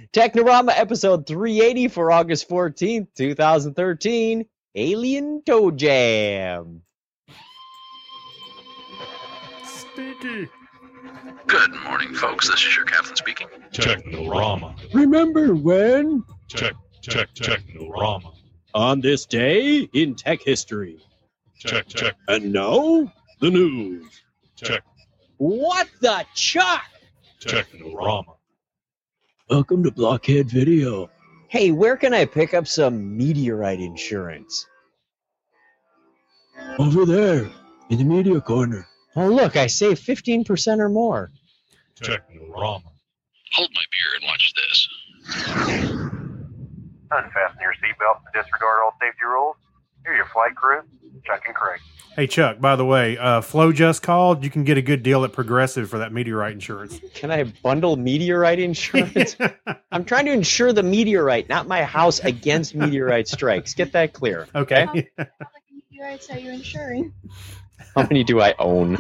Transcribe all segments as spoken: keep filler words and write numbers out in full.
Technorama episode three eighty for August fourteenth, twenty thirteen. Alien Toe Jam. Stinky. Good morning, folks. This is your captain speaking. Technorama. Remember when? Check, check, Technorama. On this day in tech history. Check, check, And now, the news. check, What the chuck? Technorama. Welcome to Blockhead Video. Hey, where can I pick up some meteorite insurance? Over there, in the media corner. Oh, look, I saved fifteen percent or more. Technorama. Hold my beer and watch this. Unfasten your seatbelt and disregard all safety rules. Here are your flight crew, Chuck and Craig. Hey, Chuck, by the way, uh, Flo just called. You can get a good deal at Progressive for that meteorite insurance. Can I bundle meteorite insurance? I'm trying to insure the meteorite, not my house against meteorite strikes. Get that clear. Okay. How many meteorites are you insuring? How many do I own?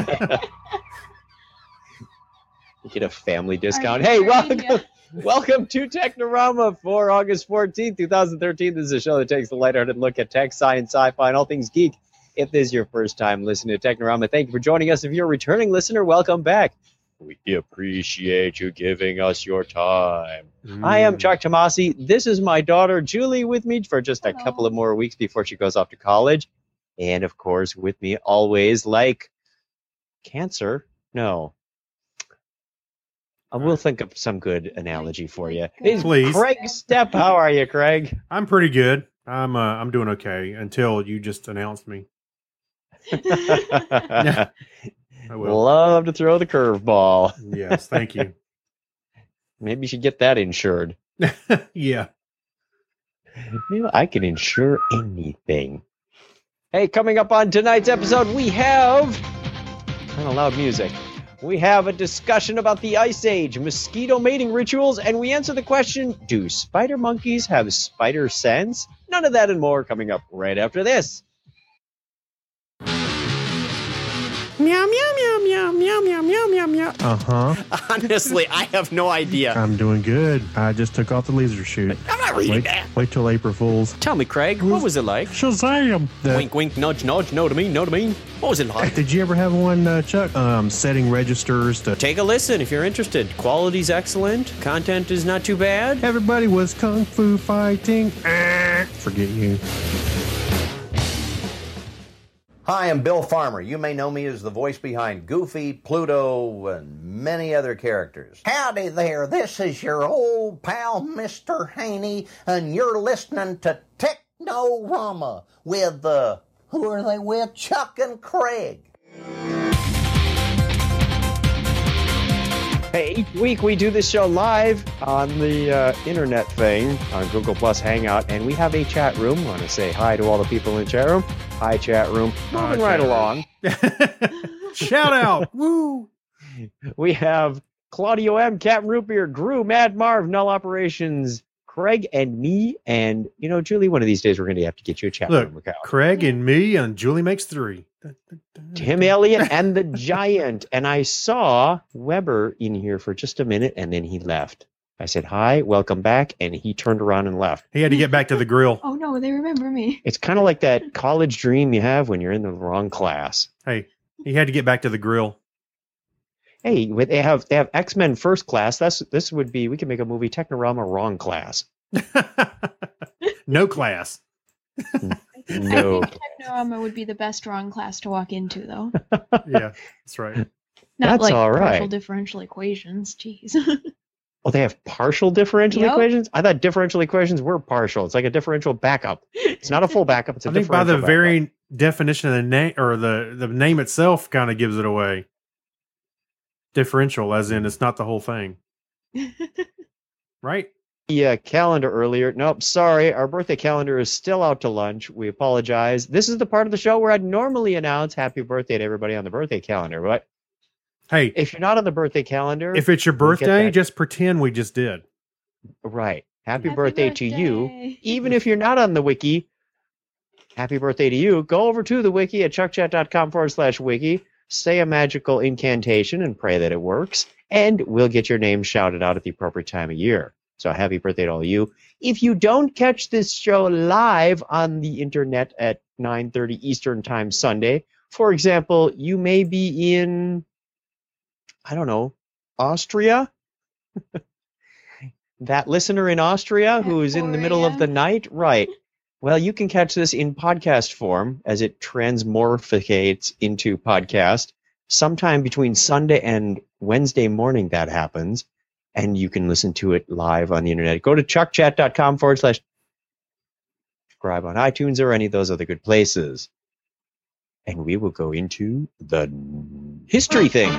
You get a family discount. Hey, welcome, welcome to Technorama for August fourteenth, twenty thirteen. This is a show that takes a lighthearted look at tech, science, sci-fi, and all things geek. If this is your first time listening to Technorama, thank you for joining us. If you're a returning listener, welcome back. We appreciate you giving us your time. Mm. I am Chuck Tomasi. This is my daughter, Julie, with me for just a Hello. couple of more weeks before she goes off to college. And, of course, with me always, like cancer. No. I will think of some good analogy for you. Is Please. Craig Stepp. How are you, Craig? I'm pretty good. I'm uh, I'm doing okay until you just announced me. I will. Love to throw the curveball. Yes, thank you. Maybe you should get that insured. Yeah. Maybe I can insure anything. Hey, coming up on tonight's episode, we have kind of loud music. We have a discussion about the Ice Age, mosquito mating rituals, and we answer the question, do spider monkeys have spider sense? None of that and more coming up right after this. Meow, meow, meow, meow, meow, meow, meow, meow, meow. Uh-huh. Honestly, I have no idea. I'm doing good. I just took off the laser chute. I'm not reading Wait, that. wait till April Fools. Tell me, Craig, what was it like? Shazam! The- Wink, wink, nudge, nudge, no to me, no to me. What was it like? Did you ever have one, uh, Chuck? Um, setting registers to... Take a listen if you're interested. Quality's excellent. Content is not too bad. Everybody was kung fu fighting. Ah, forget you. Hi, I'm Bill Farmer. You may know me as the voice behind Goofy, Pluto, and many other characters. Howdy there, this is your old pal, Mister Haney, and you're listening to Technorama with, uh, who are they with? Chuck and Craig. Hey, each week we do this show live on the uh, internet thing, on Google Plus Hangout, and we have a chat room. Want to say hi to all the people in the chat room. Hi, chat room. Moving right along. Shout out. Woo. We have Claudio M, Captain Root Beer, Gru, Mad Marv, Null Operations, Craig, and me. And, you know, Julie, one of these days we're going to have to get you a chat Look, room account. Craig and me and Julie makes three. Tim Elliott and the Giant. And I saw Weber in here for just a minute, and then he left. I said, hi, welcome back. And he turned around and left. He had to get back to the grill. Oh no, they remember me. It's kind of like that college dream you have when you're in the wrong class. Hey, he had to get back to the grill. Hey, they have they have X-Men First Class. That's this would be we could make a movie Technorama Wrong Class. No class. No. Technorama would be the best wrong class to walk into, though. Yeah, that's right. Not That's like all right. partial differential equations. Jeez. Oh, they have partial differential Yep. equations? I thought differential equations were partial. It's like a differential backup. It's not a full backup. It's a I think by differential the backup. very definition of the name, or the, the name itself kind of gives it away. Differential, as in it's not the whole thing. Right? The uh, calendar earlier. Nope, sorry. Our birthday calendar is still out to lunch. We apologize. This is the part of the show where I'd normally announce happy birthday to everybody on the birthday calendar. But Hey, if you're not on the birthday calendar, if it's your we'll get birthday, that- just pretend we just did. right. Happy, Happy birthday, to you. birthday. Even if you're not on the wiki, happy birthday to you. Go over to the wiki at chuckchat.com forward slash wiki. Say a magical incantation and pray that it works. And we'll get your name shouted out at the appropriate time of year. So happy birthday to all of you. If you don't catch this show live on the internet at nine thirty Eastern Time Sunday, for example, you may be in, I don't know, Austria? That listener in Austria who is in the middle of the night? Right. Well, you can catch this in podcast form as it transmorphicates into podcast. Sometime between Sunday and Wednesday morning that happens, and you can listen to it live on the internet. Go to chuckchat.com forward slash subscribe on iTunes or any of those other good places. And we will go into the history thing.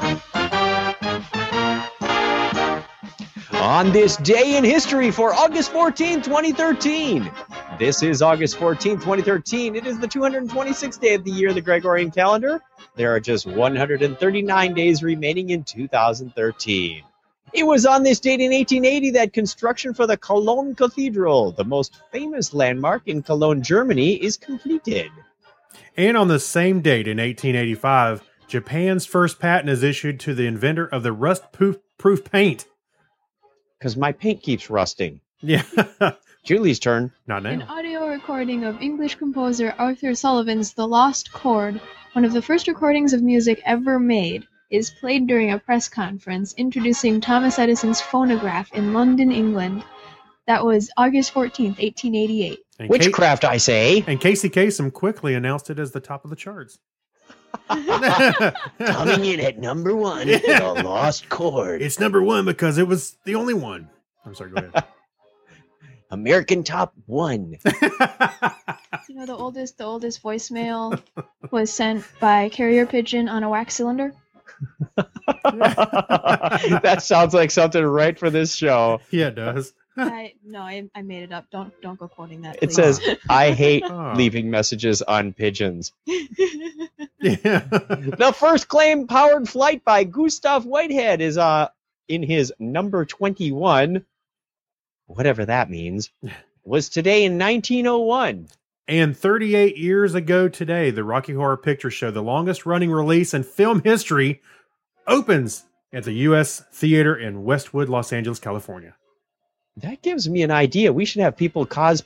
On this day in history for August fourteenth, twenty thirteen. This is August fourteenth, twenty thirteen. It is the two hundred twenty-sixth day of the year of the Gregorian calendar. There are just one hundred thirty-nine days remaining in two thousand thirteen. It was on this date in eighteen eighty that construction for the Cologne Cathedral, the most famous landmark in Cologne, Germany, is completed. And on the same date in eighteen eighty-five, Japan's first patent is issued to the inventor of the rust-proof paint. Because my paint keeps rusting. Yeah. Julie's turn. Not now. An audio recording of English composer Arthur Sullivan's The Lost Chord, one of the first recordings of music ever made, is played during a press conference introducing Thomas Edison's phonograph in London, England. That was August fourteenth, eighteen eighty-eight. And Witchcraft, Kate, I say. And Casey Kasem quickly announced it as the top of the charts. Coming in at number one, The Lost Chord. It's number one because it was the only one. I'm sorry, go ahead. American Top One. You know, the oldest, the oldest voicemail was sent by carrier pigeon on a wax cylinder. That sounds like something right for this show. Yeah, it does. I no, I, I made it up. Don't don't go quoting that. It please. says, I hate Oh. leaving messages on pigeons. Yeah. The first claim powered flight by Gustav Whitehead is uh in his number twenty-one, whatever that means, was today in nineteen oh one. And thirty-eight years ago today, the Rocky Horror Picture Show, the longest running release in film history, opens at the U S Theater in Westwood, Los Angeles, California. That gives me an idea. We should have people cos...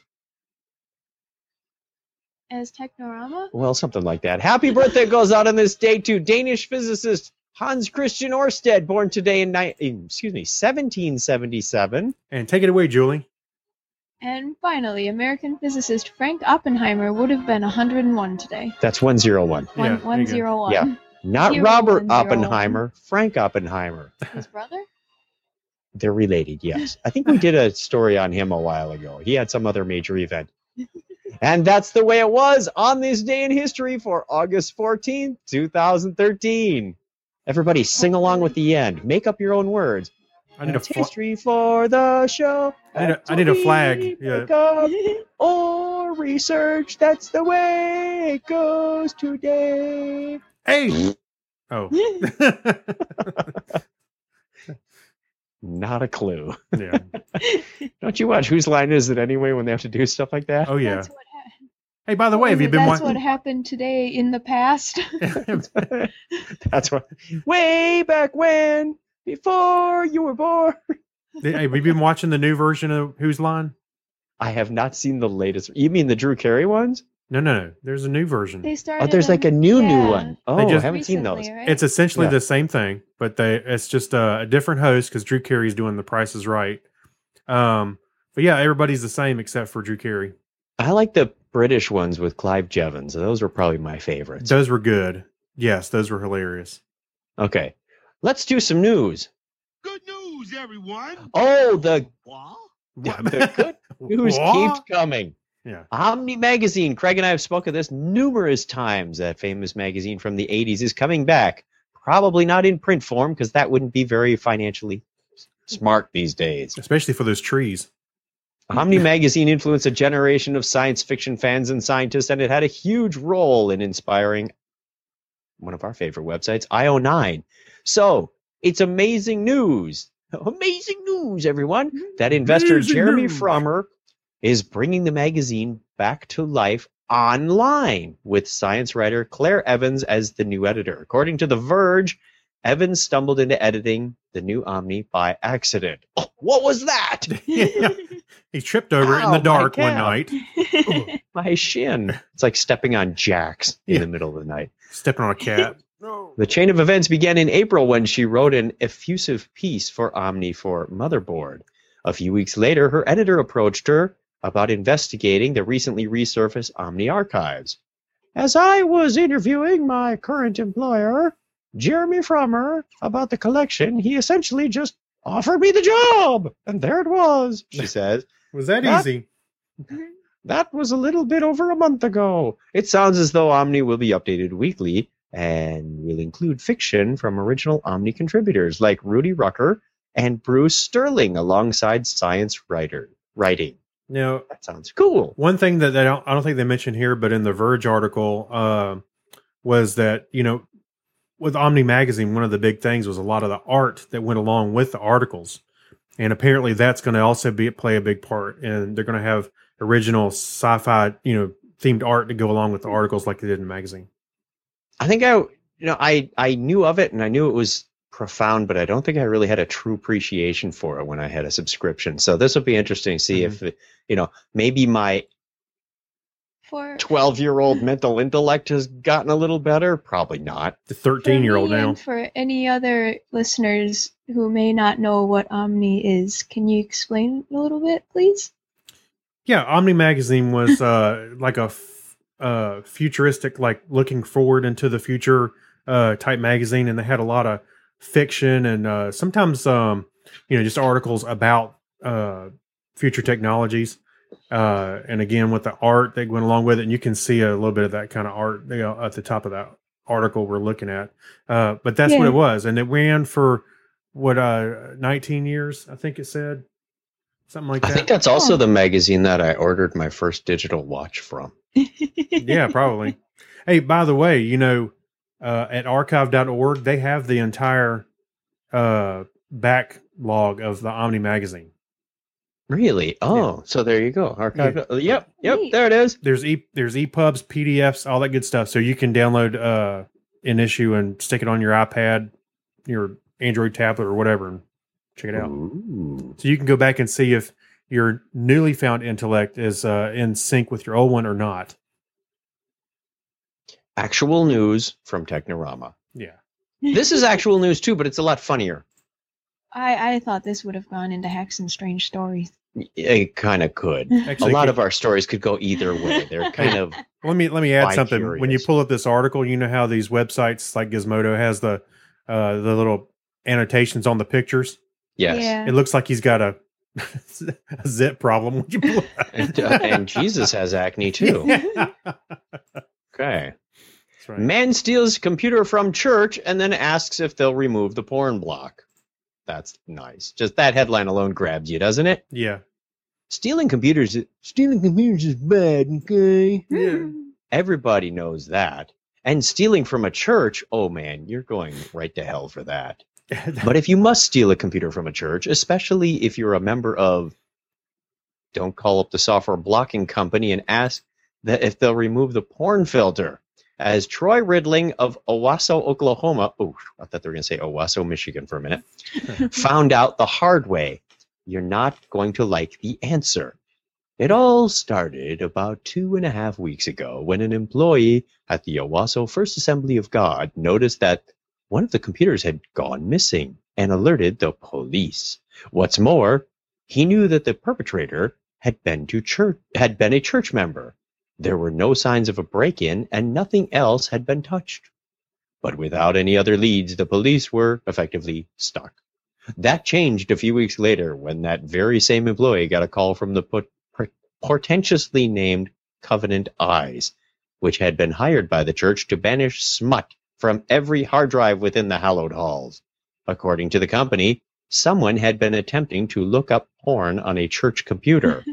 As Technorama? Well, something like that. Happy birthday goes out on this day to Danish physicist Hans Christian Ørsted, born today in, ni- in excuse me, seventeen seventy-seven. And take it away, Julie. And finally, American physicist Frank Oppenheimer would have been one hundred one today. That's one oh one. One, Yeah, there one you go. zero one. Yeah. Not Zero Robert one zero one. Oppenheimer, Frank Oppenheimer. His brother? They're related, yes. I think we did a story on him a while ago. He had some other major event. And that's the way it was on this day in history for August fourteenth, twenty thirteen. Everybody sing along with the end. Make up your own words. I need a It's fl- history for the show. I need a- I need a flag. Yeah. Make up or research. That's the way it goes today. Hey! Oh. Not a clue. Yeah. Don't you watch Whose Line Is It Anyway when they have to do stuff like that? Oh, yeah. That's what happened. Hey, by the way, have you been That's what watching? happened today in the past. That's what. Way back when, before you were born. Hey, have you been watching the new version of Whose Line? I have not seen the latest. You mean the Drew Carey ones? No, no, no. There's a new version. They started. Oh, there's like a them- new, yeah, new one. Oh, They I just- haven't seen those. recently, right? It's essentially Yeah. the same thing, but they it's just a, a different host because Drew Carey's doing The Price is Right. Um, but yeah, everybody's the same except for Drew Carey. I like the British ones with Clive Jevons. Those were probably my favorites. Those were good. Yes, those were hilarious. Okay, let's do some news. Good news, everyone. Oh, the, What? the good news What? keeps coming. Yeah. Omni Magazine, Craig and I have spoken of this numerous times. That famous magazine from the eighties is coming back. Probably not in print form because that wouldn't be very financially smart these days. Especially for those trees. Omni Magazine influenced a generation of science fiction fans and scientists, and it had a huge role in inspiring one of our favorite websites, I O nine. So, it's amazing news. Amazing news, everyone. That investor Amazing Jeremy news. Frommer is bringing the magazine back to life online with science writer Claire Evans as the new editor. According to The Verge, Evans stumbled into editing the new Omni by accident. Oh, what was that? Yeah. He tripped over it in Ow, the my dark one calf. night. My shin. It's like stepping on jacks in Yeah. the middle of the night. Stepping on a cat. The chain of events began in April when she wrote an effusive piece for Omni for Motherboard. A few weeks later, her editor approached her about investigating the recently resurfaced Omni archives. As I was interviewing my current employer, Jeremy Frommer, about the collection, he essentially just offered me the job. And there it was, she says. Was that, That- easy? That was a little bit over a month ago. It sounds as though Omni will be updated weekly and will include fiction from original Omni contributors like Rudy Rucker and Bruce Sterling alongside science writer writing. Now, That sounds cool. one thing that they don't, I don't think they mentioned here, but in the Verge article, uh, was that, you know, with Omni Magazine, one of the big things was a lot of the art that went along with the articles. And apparently that's going to also be play a big part. And they're going to have original sci-fi, you know, themed art to go along with the articles like they did in the magazine. I think I, you know, I, I knew of it and I knew it was profound, but I don't think I really had a true appreciation for it when I had a subscription. So this will be interesting to see Mhm. if, you know, maybe my For twelve-year-old mental intellect has gotten a little better. Probably not. The thirteen-year-old for me now. and for any other listeners who may not know what Omni is, can you explain a little bit, please? Yeah, Omni Magazine was uh, like a f- uh, futuristic, like looking forward into the future uh, type magazine, and they had a lot of fiction and uh, sometimes, um, you know, just articles about uh, future technologies. Uh, and again, with the art that went along with it, and you can see a little bit of that kind of art, you know, at the top of that article we're looking at. Uh, but that's what Yeah. it was, and it ran for what uh, nineteen years, I think it said, something like I that. think that's also Oh. the magazine that I ordered my first digital watch from. Yeah, probably. Hey, by the way, you know, uh, at archive dot org, they have the entire uh, backlog of the Omni magazine. Really? Oh, so there you go. Archive. Yeah. Yep, yep, Neat. there it is. There's e there's EPUBs, P D Fs, all that good stuff. So you can download uh, an issue and stick it on your iPad, your Android tablet, or whatever, and check it out. Ooh. So you can go back and see if your newly found intellect is uh, in sync with your old one or not. Actual news from Technorama. Yeah. This is actual news too, but it's a lot funnier. I, I thought this would have gone into Hacks and Strange Stories. It kind of could. Actually, A lot could- of our stories could go either way. They're kind of Let me let me add Why something. When you curious? pull up this article, you know how these websites like Gizmodo has the uh, the little annotations on the pictures. yes. Yeah. It looks like he's got a, a zip problem. When you pull it up. And, uh, and Jesus has acne too. Yeah. Okay. That's right. Man steals computer from church and then asks if they'll remove the porn block. That's nice. Just that headline alone grabs you, doesn't it? Yeah. Stealing computers, stealing computers is bad. Okay. Yeah. Everybody knows that. And stealing from a church, oh man, you're going right to hell for that. But if you must steal a computer from a church, especially if you're a member of, don't call up the software blocking company and ask that if they'll remove the porn filter. As Troy Ridling of Owasso, Oklahoma, oh, I thought they were going to say Owasso, Michigan for a minute, found out the hard way. You're not going to like the answer. It all started about two and a half weeks ago when an employee at the Owasso First Assembly of God noticed that one of the computers had gone missing and alerted the police. What's more, he knew that the perpetrator had been to church, had been a church member. There were no signs of a break-in and nothing else had been touched. But without any other leads, the police were effectively stuck. That changed a few weeks later when that very same employee got a call from the pot- portentously named Covenant Eyes, which had been hired by the church to banish smut from every hard drive within the hallowed halls. According to the company, someone had been attempting to look up porn on a church computer.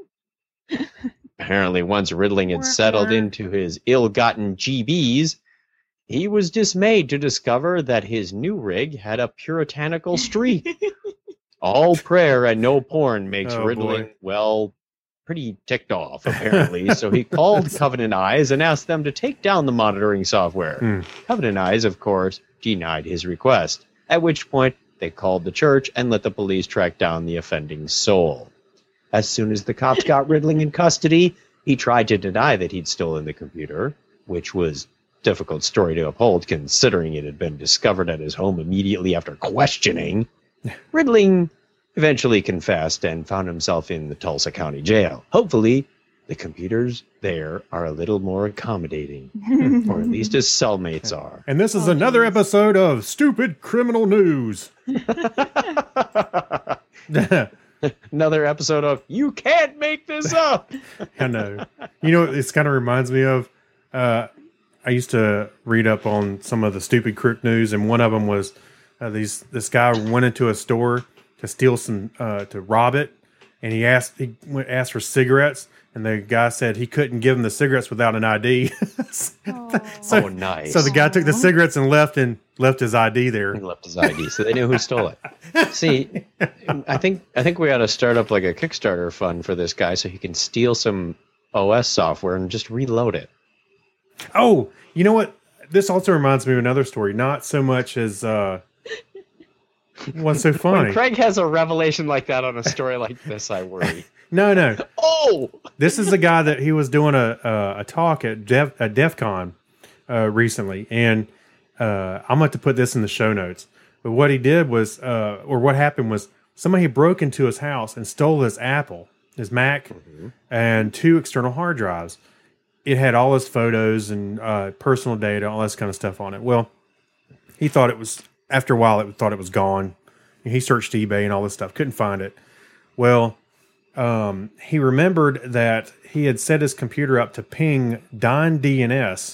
Apparently, once Ridling had settled into his ill-gotten G Bs, he was dismayed to discover that his new rig had a puritanical streak. All prayer and no porn makes Oh, Ridling, boy. well, pretty ticked off, apparently. So he called Covenant Eyes and asked them to take down the monitoring software. Hmm. Covenant Eyes, of course, denied his request, at which point They called the church and let the police track down the offending soul. As soon as the cops got Ridling in custody, he tried to deny that he'd stolen the computer, which was a difficult story to uphold considering it had been discovered at his home immediately after questioning. Ridling eventually confessed and found himself in the Tulsa County Jail. Hopefully, the computers there are a little more accommodating, or at least his cellmates are. And this is oh, another geez. episode of Stupid Criminal News. Another episode of You Can't Make This Up. I know. You know, this kind of reminds me of, uh, I used to read up on some of the Stupid Crook News, and one of them was uh, these. this guy went into a store to steal some, uh, to rob it, and he asked, he went, asked for cigarettes, and the guy said he couldn't give him the cigarettes without an I D. so, oh, nice. So the guy took the cigarettes and left and left his I D there. He left his I D, so they knew who stole it. See, I think I think we ought to start up like a Kickstarter fund for this guy so he can steal some O S software and just reload it. Oh, you know what? This also reminds me of another story. Not so much as uh, what's so funny. When Craig has a revelation like that on a story like this, I worry. No, no. Oh, this is the guy that he was doing a a, a talk at Def, at DEF CON uh, recently, and uh, I'm going to put this in the show notes. But what he did was, uh, or what happened was, somebody broke into his house and stole his Apple, his Mac, mm-hmm. and two external hard drives. It had all his photos and uh, personal data, all this kind of stuff on it. Well, he thought it was, after a while, it thought it was gone. He searched eBay and all this stuff, couldn't find it. Well, um, he remembered that he had set his computer up to ping Dyn D N S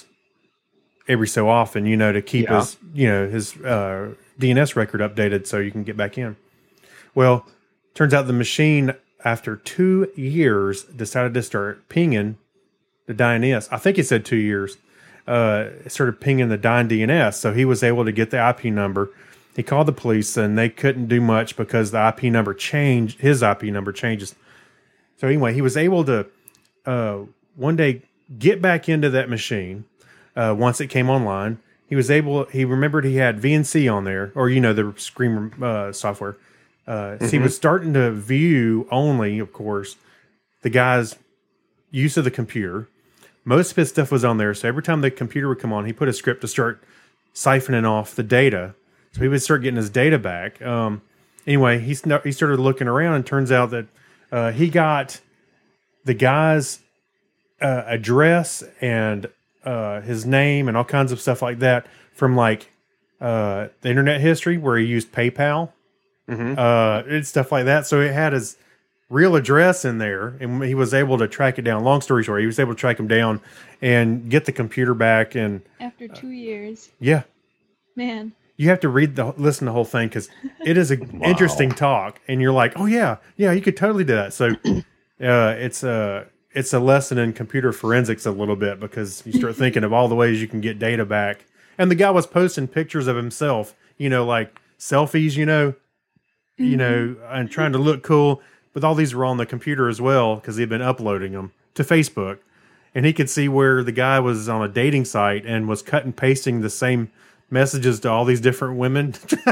every so often, you know, to keep yeah. his, you know, his uh, D N S record updated so you can get back in. Well, turns out the machine, after two years, decided to start pinging the Dyn D N S. I think he said two years. Uh, it started pinging the Dyn D N S, so he was able to get the I P number. He called the police, and they couldn't do much because the I P number changed. His I P number changes. So anyway, he was able to uh, one day get back into that machine uh, once it came online. He was able. He remembered he had V N C on there, or you know the Screamer uh, software. Uh, mm-hmm. So he was starting to view only, of course, the guy's use of the computer. Most of his stuff was on there, so every time the computer would come on, he put a script to start siphoning off the data. So he would start getting his data back. Um, anyway, he he started looking around, and turns out that uh, he got the guy's uh, address and uh, his name and all kinds of stuff like that from like uh, the internet history where he used PayPal mm-hmm. uh, and stuff like that. So it had his real address in there, and he was able to track it down. Long story short, he was able to track him down and get the computer back. And after two years, yeah, man. You have to read the listen to the whole thing because it is an wow. interesting talk, and you're like, oh yeah, yeah, you could totally do that. So uh, it's a it's a lesson in computer forensics a little bit because you start thinking of all the ways you can get data back. And the guy was posting pictures of himself, you know, like selfies, you know, mm-hmm. you know, and trying to look cool. But all these were on the computer as well because he'd been uploading them to Facebook, and he could see where the guy was on a dating site and was cut and pasting the same messages to all these different women.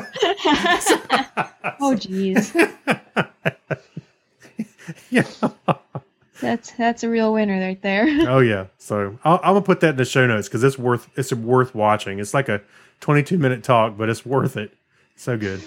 Oh, geez. Yeah. That's that's a real winner right there. Oh yeah. So I'll, I'm gonna put that in the show notes because it's worth it's worth watching. It's like a twenty-two minute talk, but it's worth it. So good.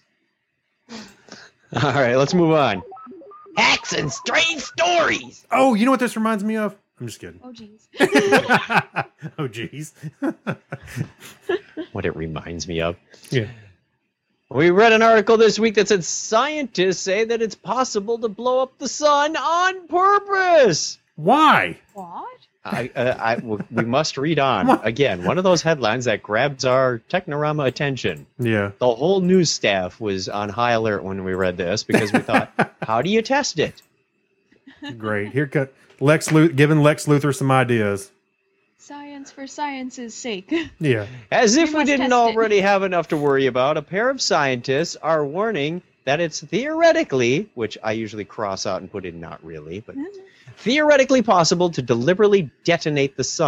All right, let's move on. Hacks and strange stories. Oh, you know what this reminds me of? I'm just kidding. Oh, jeez. Oh, jeez. What it reminds me of. Yeah. We read an article this week that said scientists say that it's possible to blow up the sun on purpose. Why? What? I, uh, I, we must read on. What? Again, one of those headlines that grabs our Technorama attention. Yeah. The whole news staff was on high alert when we read this because we thought, how do you test it? Great. Here cut Lex Luthor, giving Lex Luthor some ideas. Science for science's sake. Yeah. As if we, we didn't already it. have enough to worry about, a pair of scientists are warning that it's theoretically, which I usually cross out and put in not really, but theoretically possible to deliberately detonate the sun.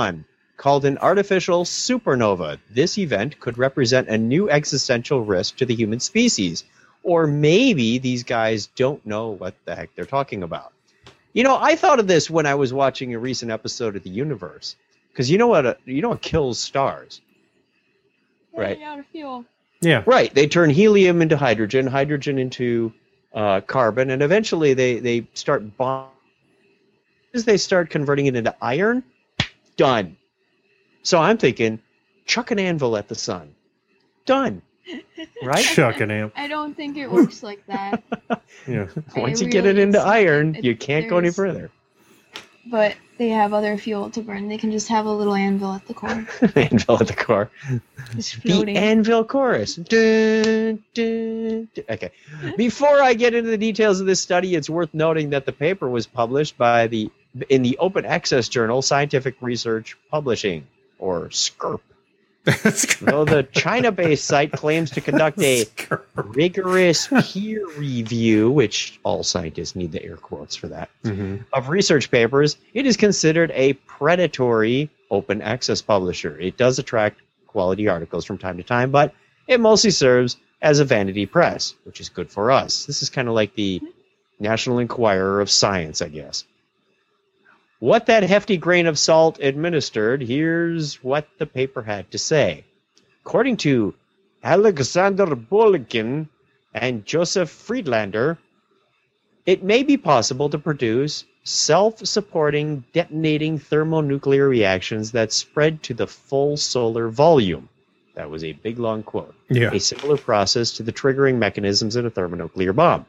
called an artificial supernova. This event could represent a new existential risk to the human species. Or maybe these guys don't know what the heck they're talking about. You know, I thought of this when I was watching a recent episode of The Universe. Because you know what? You know what kills stars? Right. Out of fuel. Yeah. Right. They turn helium into hydrogen, hydrogen into uh, carbon, and eventually they, they start bond. As they start converting it into iron, done. So I'm thinking, chuck an anvil at the sun. Done. Right? Chuck an anvil. I don't think it works like that. Yeah. Once I you get it really- into it's- iron, it- you can't go any there's- further. But they have other fuel to burn. They can just have a little anvil at the core. Anvil at the core. Just The floating. Anvil chorus. Dun, dun, dun. Okay. Before I get into the details of this study, it's worth noting that the paper was published by the in the open access journal Scientific Research Publishing, or S C R P. Though the China-based site claims to conduct a rigorous peer review, which all scientists need the air quotes for that, Mm-hmm. of research papers, it is considered a predatory open access publisher. It does attract quality articles from time to time, but it mostly serves as a vanity press, which is good for us. This is kind of like the National Enquirer of Science, I guess. What that hefty grain of salt administered, here's what the paper had to say. According to Alexander Bolikin and Joseph Friedlander, it may be possible to produce self-supporting detonating thermonuclear reactions that spread to the full solar volume. That was a big, long quote. Yeah. A similar process to the triggering mechanisms in a thermonuclear bomb.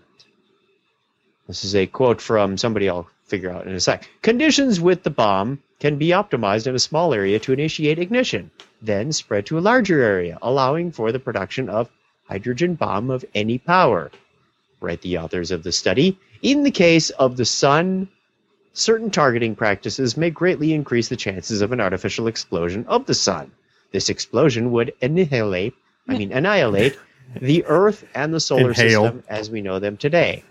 This is a quote from somebody I'll figure out in a sec. Conditions with the bomb can be optimized in a small area to initiate ignition, then spread to a larger area, allowing for the production of hydrogen bomb of any power. Write the authors of the study. In the case of the sun, certain targeting practices may greatly increase the chances of an artificial explosion of the sun. This explosion would annihilate, I mean, annihilate the Earth and the solar Inhale. system as we know them today.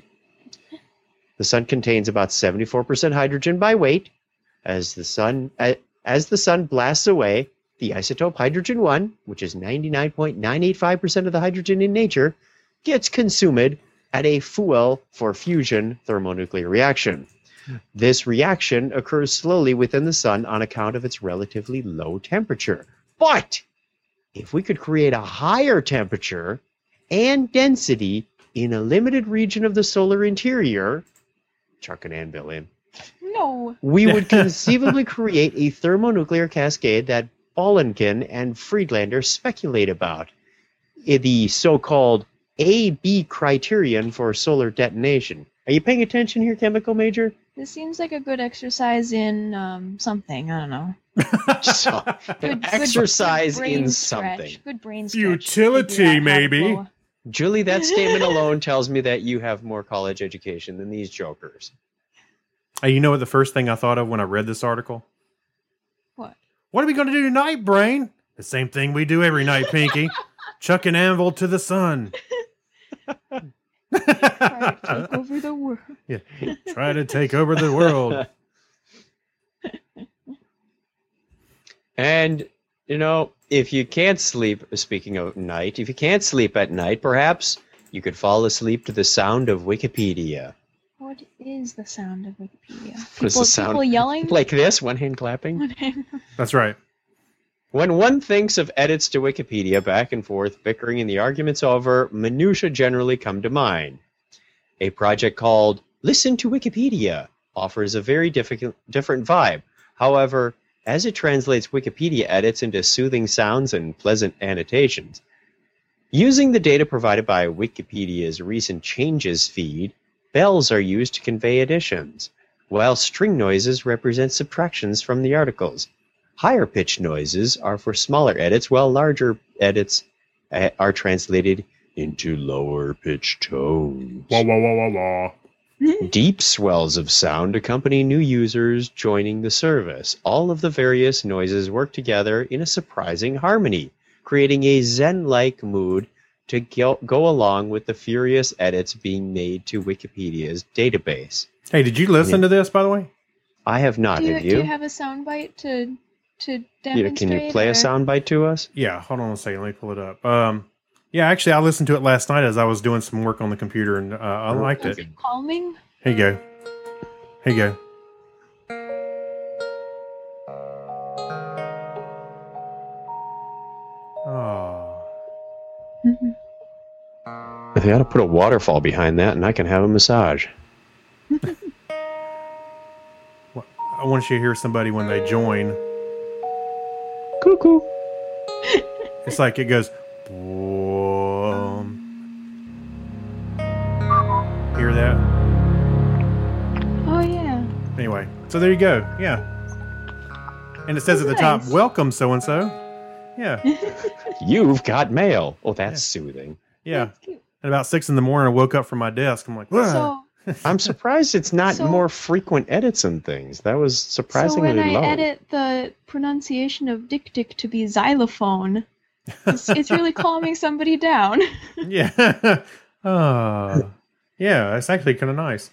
The sun contains about seventy-four percent hydrogen by weight. As the sun as the sun blasts away, the isotope hydrogen one, which is ninety-nine point nine eight five percent of the hydrogen in nature, gets consumed at a fuel for fusion thermonuclear reaction. This reaction occurs slowly within the sun on account of its relatively low temperature. But if we could create a higher temperature and density in a limited region of the solar interior, chuck an anvil in, No. we would conceivably create a thermonuclear cascade that Bolinkin and Friedlander speculate about. I- The so-called A B criterion for solar detonation. Are you paying attention here, chemical major? This seems like a good exercise in um, something. I don't know. So, Good, exercise good brain in stretch. something. Good brain stretch. Utility, Figure out how to maybe. blow a- Julie, that statement alone tells me that you have more college education than these jokers. Hey, you know what the first thing I thought of when I read this article? What? What are we going to do tonight, Brain? The same thing we do every night, Pinky. Chuck an anvil to the sun. Try to take over the world. Yeah. Try to take over the world. And, you know, if you can't sleep, speaking of night, if you can't sleep at night, perhaps you could fall asleep to the sound of Wikipedia. What is the sound of Wikipedia? What is People, the sound? people yelling? Like this, one hand clapping? That's right. When one thinks of edits to Wikipedia, back and forth, bickering, and the arguments over, minutia generally come to mind. A project called Listen to Wikipedia offers a very difficult, different vibe. However, as it translates Wikipedia edits into soothing sounds and pleasant annotations, using the data provided by Wikipedia's recent changes feed, bells are used to convey additions, while string noises represent subtractions from the articles. Higher pitched noises are for smaller edits, while larger edits uh, are translated into lower pitched tones. Wah, wah, wah, wah, wah. Deep swells of sound accompany new users joining the service. All of the various noises work together in a surprising harmony, creating a zen-like mood to go, go along with the furious edits being made to Wikipedia's database. Hey, did you listen to this, by the way? I have not, Do you, have do you? you have a soundbite to to Yeah, demonstrate? can you play or? a soundbite to us? Yeah, hold on a second. Let me pull it up. Um, yeah, actually, I listened to it last night as I was doing some work on the computer, and uh, I liked Was it. it calming? Here you go. Here you go. Oh. They ought to put a waterfall behind that, and I can have a massage. I want you to hear somebody when they join. Cuckoo. It's like it goes. Boom. Hear that? Oh yeah. Anyway, so there you go. Yeah. And it says at the top, Nice. welcome so and so. Yeah. You've got mail. Oh, that's soothing. Yeah. That's cute. At about six in the morning, I woke up from my desk. I'm like, "Whoa." So, I'm surprised it's not So- more frequent edits and things. That was so surprisingly when I low. edit the pronunciation of dick dick to be xylophone, it's, it's really calming somebody down. Yeah. uh, yeah, it's actually kind of nice.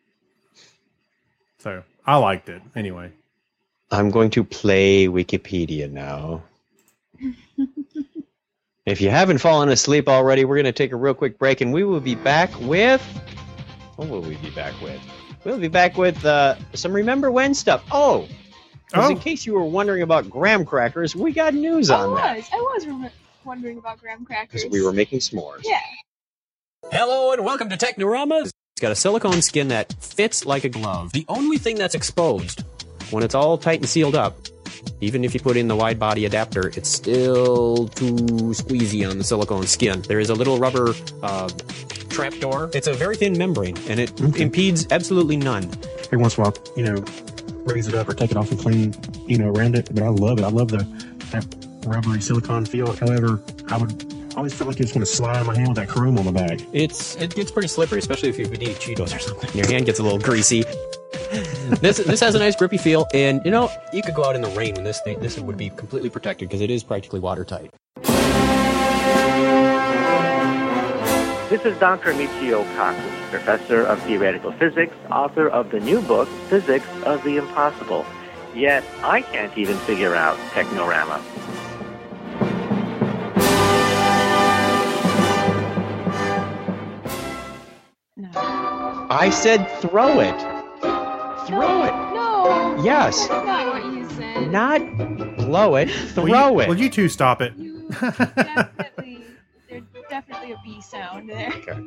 So I liked it anyway. I'm going to play Wikipedia now. If you haven't fallen asleep already, we're going to take a real quick break, and we will be back with... What will we be back with? We'll be back with uh, some Remember When stuff. Oh! 'Cause Oh. in case you were wondering about graham crackers, we got news I on was. that. I was rem- wondering about graham crackers. Because we were making s'mores. Yeah. Hello and welcome to Technorama. It's got a silicone skin that fits like a glove. The only thing that's exposed when it's all tight and sealed up, even if you put in the wide body adapter, it's still too squeezy on the silicone skin. There is a little rubber uh, trapdoor. It's a very thin membrane, and it impedes absolutely none. Every once in a while, you know, raise it up or take it off and clean, you know, around it. But I love it. I love the that rubbery silicone feel. However, I would always feel like it's going to slide in my hand with that chrome on the back. It's it gets pretty slippery, especially if you would eat Cheetos or something. Your hand gets a little greasy. this this has a nice grippy feel, and you know you could go out in the rain when this thing this would be completely protected because it is practically watertight. This is Doctor Michio Kaku, professor of theoretical physics, author of the new book, Physics of the Impossible. Yet, I can't even figure out Technorama. I said throw it. Throw it. No. Yes. That's not what you said. Not blow it. Throw will you, it. Will you two stop it? You definitely, there's definitely a B sound there. Okay.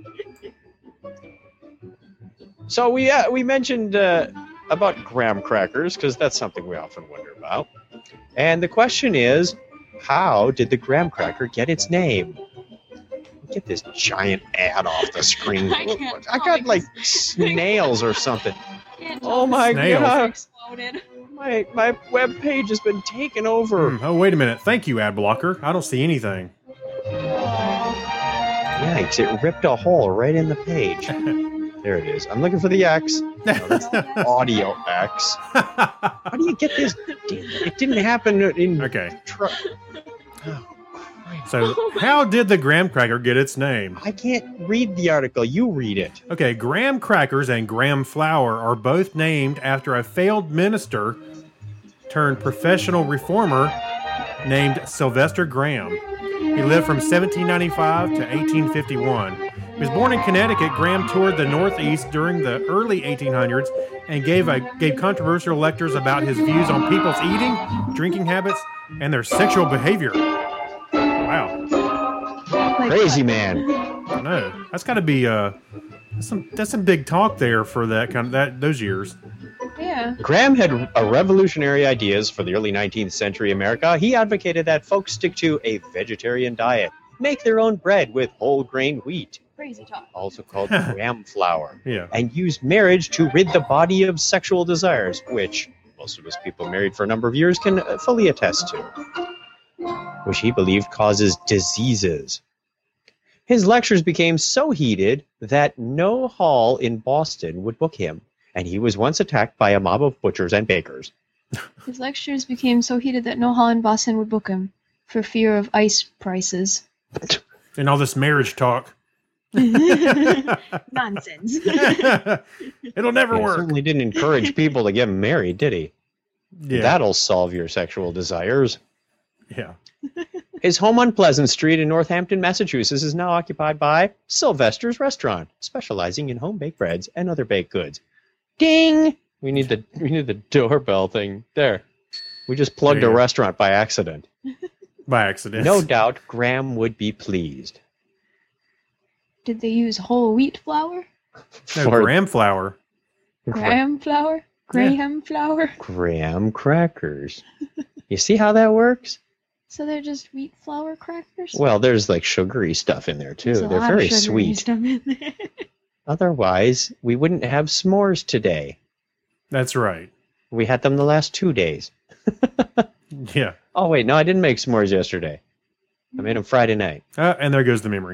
So we uh, we mentioned uh, about graham crackers because that's something we often wonder about. And the question is, how did the graham cracker get its name? Get this giant ad off the screen. I can't I got like snails or something. Can't Oh my Snails. god! exploded. My my web page has been taken over. Hmm, oh, wait a minute. Thank you, ad blocker. I don't see anything. Yikes! It ripped a hole right in the page. There it is. I'm looking for the X. No, that's the audio X. How do you get this? It didn't happen in. Okay. Tr- So, how did the graham cracker get its name? I can't read the article. You read it. Okay, graham crackers and graham flour are both named after a failed minister turned professional reformer named Sylvester Graham. He lived from seventeen ninety-five to eighteen fifty-one. He was born in Connecticut. Graham toured the Northeast during the early eighteen hundreds and gave a, gave controversial lectures about his views on people's eating, drinking habits, and their sexual behavior. Wow. Crazy man. I know. That's got to be uh, that's some that's some big talk there for that kind of that those years. Yeah. Graham had a revolutionary ideas for the early nineteenth century America. He advocated that folks stick to a vegetarian diet, make their own bread with whole grain wheat, Crazy talk. also called graham flour, Yeah. and use marriage to rid the body of sexual desires, which most of us people married for a number of years can uh, fully attest to, which he believed causes diseases. His lectures became so heated that no hall in Boston would book him, and he was once attacked by a mob of butchers and bakers. His lectures became so heated that no hall in Boston would book him for fear of ice prices. And all this marriage talk. Nonsense. It'll never He work. certainly didn't encourage people to get married, did he? Yeah. That'll solve your sexual desires. Yeah. His home on Pleasant Street in Northampton, Massachusetts is now occupied by Sylvester's Restaurant, specializing in home baked breads and other baked goods. Ding! We need the we need the doorbell thing. There. We just plugged There. a restaurant by accident. By accident. No doubt Graham would be pleased. Did they use whole wheat flour? No, For graham flour. Graham flour? Graham flour? Graham crackers. You see how that works? So they're just wheat flour crackers? Well, there's like sugary stuff in there too. There's a They're lot of very sugary sweet. stuff in there. Otherwise, we wouldn't have s'mores today. That's right. We had them the last two days. Yeah. Oh, wait, no, I didn't make s'mores yesterday. I made them Friday night. Uh, and there goes the memory.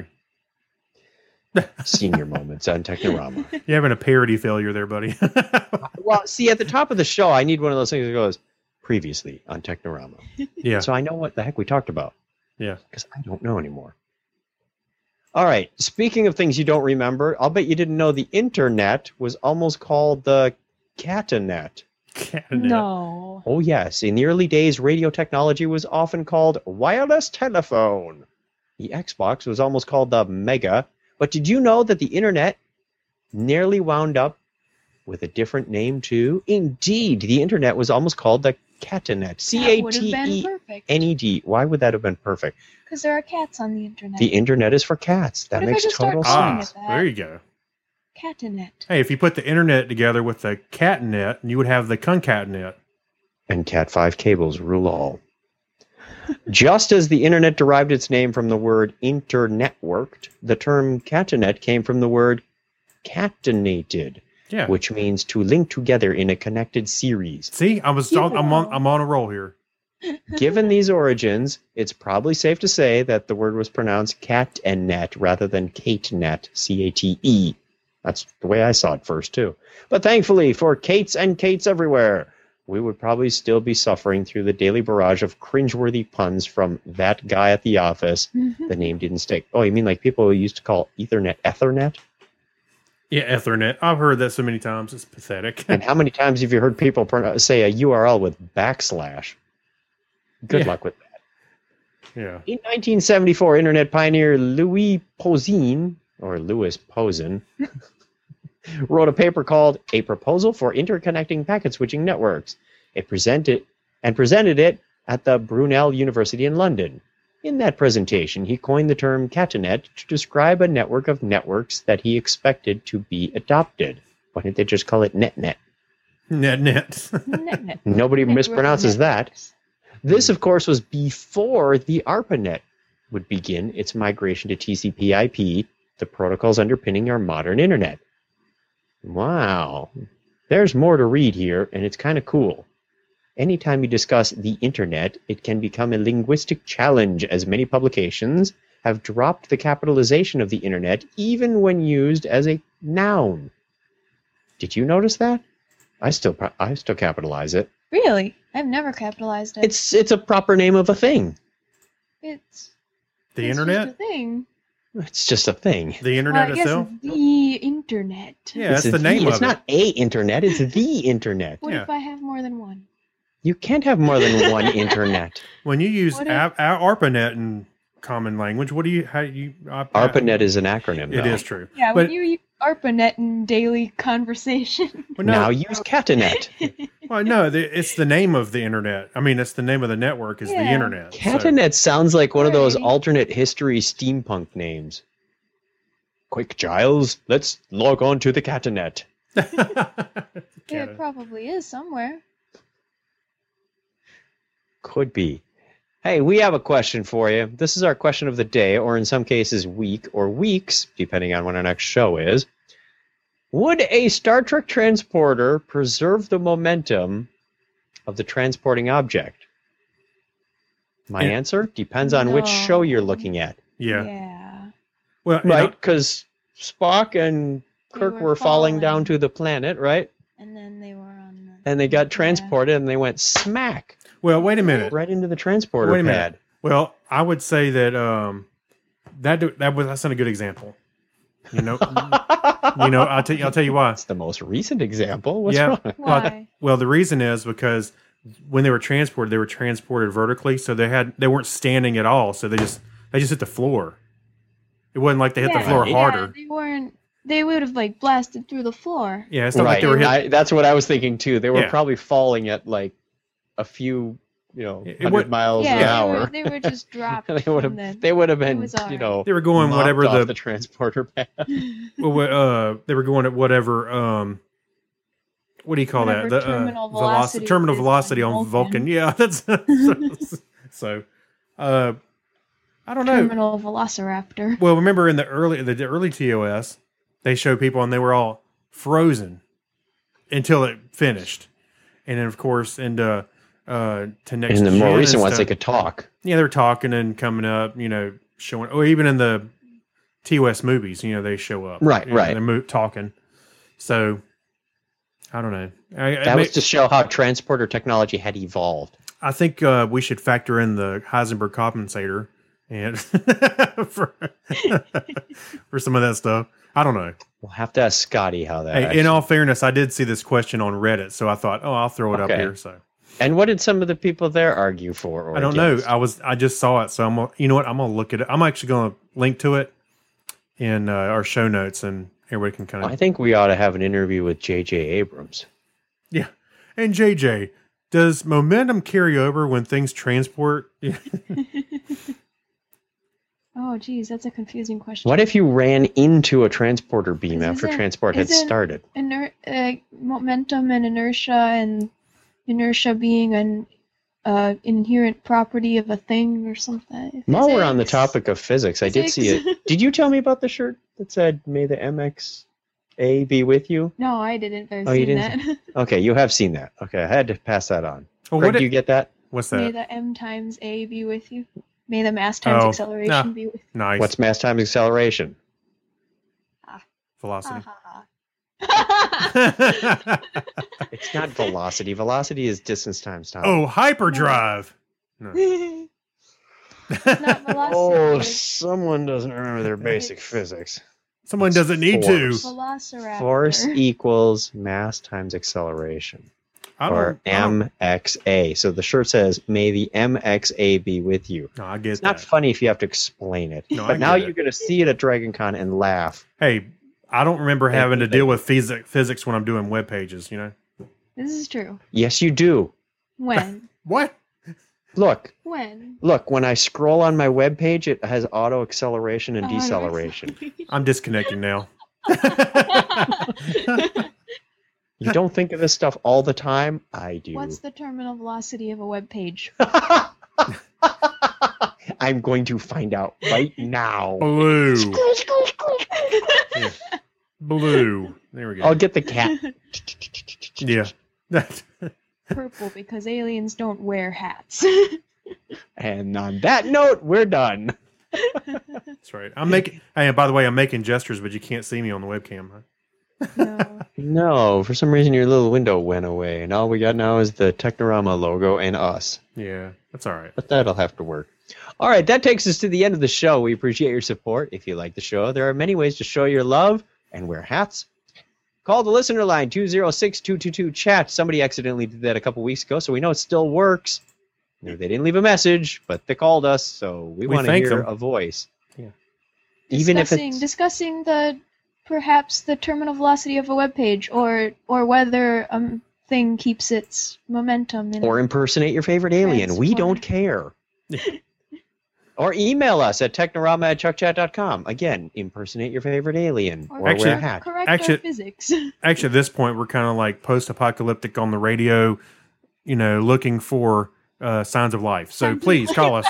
Senior moments on Technorama. You're having a parody failure there, buddy. Well, see, at the top of the show, I need one of those things that goes, previously on Technorama. Yeah. So I know what the heck we talked about. Yeah. Because I don't know anymore. All right, speaking of things you don't remember, I'll bet you didn't know the internet was almost called the Catanet. No. Oh, yes. In the early days, radio technology was often called wireless telephone. The Xbox was almost called the Mega. But did you know that the internet nearly wound up with a different name, too? Indeed, the internet was almost called the Catanet. C A T E N E D. Why would that have been perfect? Because there are cats on the internet. The internet is for cats. That What if I makes just start total calling sense. it that? There you go. Catanet. Hey, if you put the internet together with the catnet, you would have the concatenet. And Cat five cables rule all. Just as the internet derived its name from the word internetworked, the term catanet came from the word catenated, Yeah. which means to link together in a connected series. See, I was on, I'm on I'm on a roll here. Given these origins, it's probably safe to say that the word was pronounced cat and net rather than catenet, C A T E. That's the way I saw it first, too. But thankfully, for Kates and Kates everywhere, we would probably still be suffering through the daily barrage of cringeworthy puns from that guy at the office. The name didn't stick. Oh, you mean like people who used to call Ethernet Ethernet? Yeah, Ethernet. I've heard that so many times. It's pathetic. And how many times have you heard people pronounce, say a U R L with backslash? Good Yeah. luck with that. Yeah. In nineteen seventy-four, internet pioneer Louis Posin, or Louis Posin, wrote a paper called A Proposal for Interconnecting Packet Switching Networks. It presented and presented it at the Brunel University in London. In that presentation, he coined the term Catanet to describe a network of networks that he expected to be adopted. Why didn't they just call it NetNet? Net net. Net-net. Nobody Network mispronounces that. networks. This, of course, was before the ARPANET would begin its migration to T C P I P, the protocols underpinning our modern internet. Wow. There's more to read here, and it's kind of cool. Anytime you discuss the internet, it can become a linguistic challenge, as many publications have dropped the capitalization of the internet, even when used as a noun. Did you notice that? I still pro- I still capitalize it. Really? I've never capitalized it. It's it's a proper name of a thing. It's The it's internet? just a thing. It's just a thing. The Well, internet I guess itself? the internet. Yeah, that's It's the name It's of not it. a internet, it's the internet. What Yeah. if I have more than one? You can't have more than one internet. When you use What if- a- a- ARPANET in common language, what do you, how do you, uh, ARPANET is an acronym, It though. is true. Yeah, But when you use ARPANET in daily conversation. well, no, Now use Catanet. well, no, the, it's the name of the internet. I mean, it's the name of the network is the Yeah. internet. so- Catanet sounds like one of those Right. alternate history steampunk names. Quick, Giles, let's log on to the Catanet. It probably is somewhere. Could be. Hey, we have a question for you. This is our question of the day, or in some cases, week or weeks, depending on when our next show is. Would a Star Trek transporter preserve the momentum of the transporting object? My Yeah. answer depends on which show you're No. looking at. Yeah. Yeah. Well, you know, Right? Because Spock and They Kirk were were falling falling. down to the planet, right? And then they were on the. And they got Yeah. transported and they went smack well, wait a minute. right into the transporter Wait a minute. pad. Well, I would say that um, that do- that was that's not a good example. You know, you know, I'll tell you, I'll tell you why. That's the most recent example. What's Yeah. wrong? Well, Why? well, the reason is because when they were transported, they were transported vertically, so they had they weren't standing at all. So they just they just hit the floor. It wasn't like they hit yeah, the floor yeah, harder. They weren't. They would have like blasted through the floor. Yeah, it's not right. like they were hit. I, that's what I was thinking too. They were Yeah. probably falling at like a few, you know, It hundred would- miles yeah, an they hour. were, they were just dropped. they would from have. the, They would have been, was all you right. know, They were going mopped whatever off the- the transporter path. Well, uh, they were going at whatever. Um, what do you call Whatever that? The terminal uh, velocity terminal it is velocity on on Vulcan. Vulcan. Yeah, that's so. so uh, I don't know. Terminal Velociraptor. Well, remember in the early the early T O S, they showed people and they were all frozen until it finished, and then of course into uh, to next. In the more gen recent and ones, stuff, they could talk. Yeah, they're talking and coming up. You know, showing. Or even in the T O S movies, you know, they show up. Right, you know, right. They're mo- talking. So I don't know. I, I That may- was to show how transporter technology had evolved. I think uh, we should factor in the Heisenberg compensator and for for some of that stuff. I don't know. We'll have to ask Scotty how that. Hey, actually- in all fairness, I did see this question on Reddit, so I thought, oh, I'll throw it up Okay. here. So and what did some of the people there argue for? Or I don't against? know. I was I just saw it, so I'm gonna, you know what? I'm gonna look at it. I'm actually gonna link to it in uh, our show notes, and everybody can kind of I think we ought to have an interview with J J Abrams. yeah. And J J, does momentum carry over when things transport? Oh, geez, that's a confusing question. What if you ran into a transporter beam Is- after isn't- transport had isn't started? Iner- uh, momentum and inertia, and inertia being an uh, inherent property of a thing or something. While we're on the Physics. topic of physics, I did see Physics. it. Did you tell me about the shirt that said "May the M X A be with you"? No, I didn't. I've Oh, you seen didn't? that. Okay, you have seen that. Okay, I had to pass that on. Oh, Greg, what do you it- get that? What's May that? the m times a be with you. May the mass times Oh, acceleration nah. be with you. Nice. What's mass times acceleration? velocity? It's not velocity. Velocity is distance times time. Oh, hyperdrive. No. Not velocity. Oh, someone doesn't remember their basic physics. Someone doesn't need to. Force. Velociraptor. Force equals mass times acceleration. I Or don't, I don't- M X A. So the shirt says, "May the M X A be with you." No, I get It's not that. funny if you have to explain it. No, I but now get you're it. going to see it at DragonCon and laugh. Hey, I don't remember Thank having you, to deal thank with physics physics when I'm doing web pages. You know This is true. Yes, you do. When? what? Look, When? look. When I scroll on my web page, it has auto acceleration and Auto deceleration. I'm disconnecting now. You don't think of this stuff all the time? I do. What's the terminal velocity of a web page? I'm going to find out right now. Blue. Yeah. Blue. There we go. I'll get the cat. Yeah. Purple, because aliens don't wear hats. And on that note, we're done. That's right. I'm making. Hey, and by the way, I'm making gestures, but you can't see me on the webcam. Huh? No. No, for some reason your little window went away, and all we got now is the Technorama logo and us. Yeah, that's all right. But that'll have to work. All right, that takes us to the end of the show. We appreciate your support. If you like the show, there are many ways to show your love and wear hats. Call the listener line, two oh six, two two two, chat. Somebody accidentally did that a couple weeks ago, so we know it still works. You know, they didn't leave a message, but they called us, so we, We want to thank hear them. a voice. Yeah. Even if discussing, it's... discussing the perhaps the terminal velocity of a web page, or or whether a thing keeps its momentum in Or impersonate your favorite alien. We don't care. Or email us at technorama at chuckchat dot com. Again, impersonate your favorite alien. or Or Actually- wear a hat. correct Actually- our physics. Actually, at this point, we're kind of like post-apocalyptic on the radio. You know, looking for uh, signs of life. So Signs of please life. call us.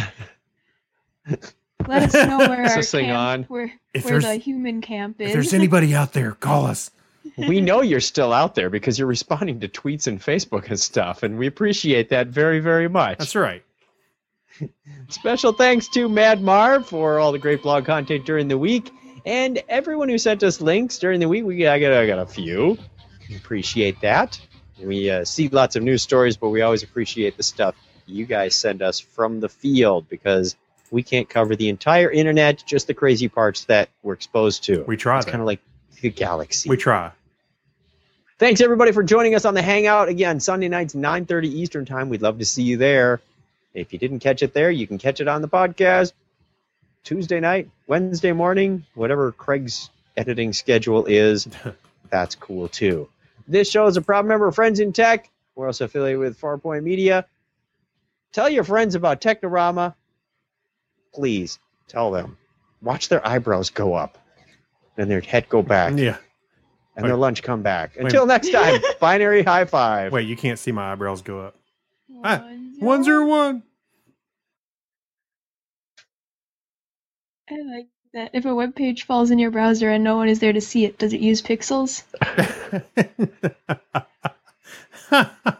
Let us know where Is our this thing camp, on? where, If where there's- the human camp is. If there's anybody out there, call us. We know you're still out there because you're responding to tweets and Facebook and stuff, and we appreciate that very, very much. That's right. Special thanks to Mad Marv for all the great blog content during the week, and everyone who sent us links during the week. We I got I got a few. Appreciate that. We uh, see lots of news stories, but we always appreciate the stuff you guys send us from the field because we can't cover the entire internet, just the crazy parts that we're exposed to. We try It's that. kind of like the galaxy. We try. Thanks, everybody, for joining us on the Hangout. Again, Sunday nights, nine thirty Eastern Time. We'd love to see you there. If you didn't catch it there, you can catch it on the podcast Tuesday night, Wednesday morning, whatever Craig's editing schedule is. That's cool, too. This show is a proud member of Friends in Tech. We're also affiliated with Farpoint Media. Tell your friends about Technorama. Please, tell them. Watch their eyebrows go up and their head go back. Yeah. And Wait. their lunch come back. Wait. Until next time, binary high five. Wait, you can't see my eyebrows go up. One, Ah, zero. one zero one. I like that. If a web page falls in your browser and no one is there to see it, does it use pixels?